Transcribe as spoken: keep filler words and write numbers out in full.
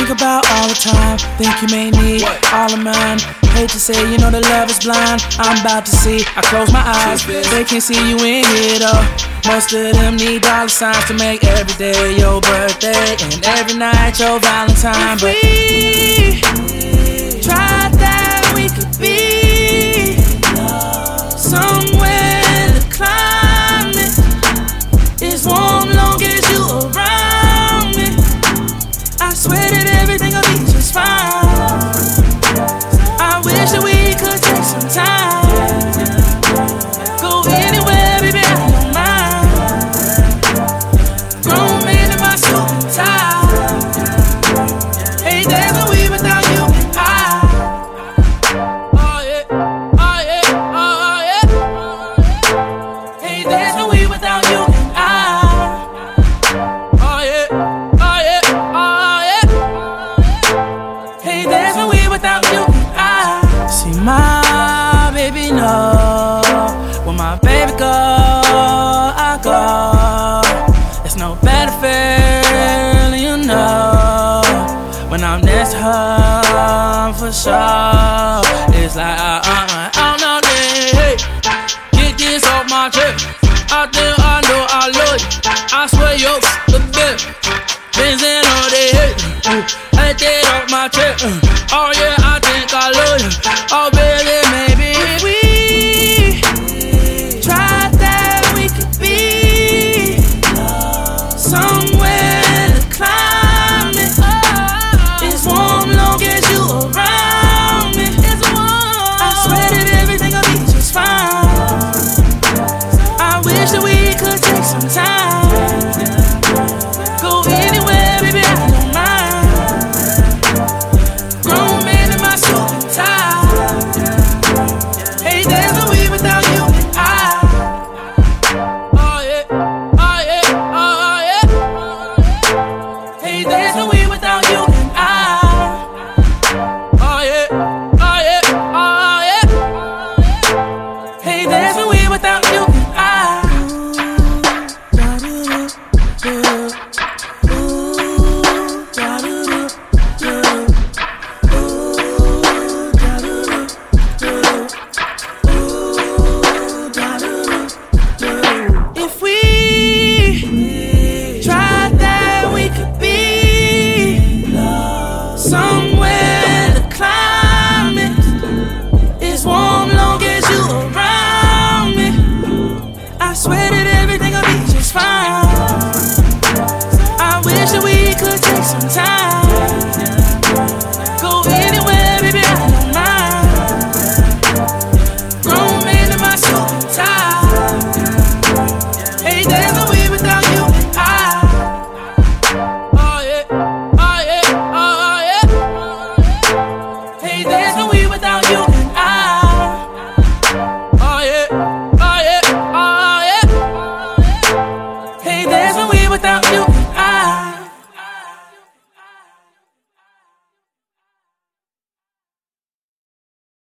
think about all the time. Think you may need all of mine. Hate to say, you know the love is blind. I'm about to see, I close my eyes. They can't see you in here though. Most of them need dollar signs to make every day your birthday and every night your Valentine. But we tried that, we could be somewhere the climate is warm long as you around me. I swear that everything will be just fine. I wish that we could take some time. Go anywhere, baby, I don't mind. Grown man in my suit and tie. Hey, there's no we without you and I. Oh yeah, oh yeah, oh yeah. Hey, there's no we without you and I. Oh yeah, oh yeah, oh yeah. Hey, there's no we without you and I. See my baby know when my baby go, I go. There's no better feeling, you know, when I'm next to her for sure. It's like I, I, I don't know, hey, get this off my chest. I think I know I love you. I swear you're the best. Benz in all they hate. Take that off my chest. Oh yeah, I think I love you. Oh,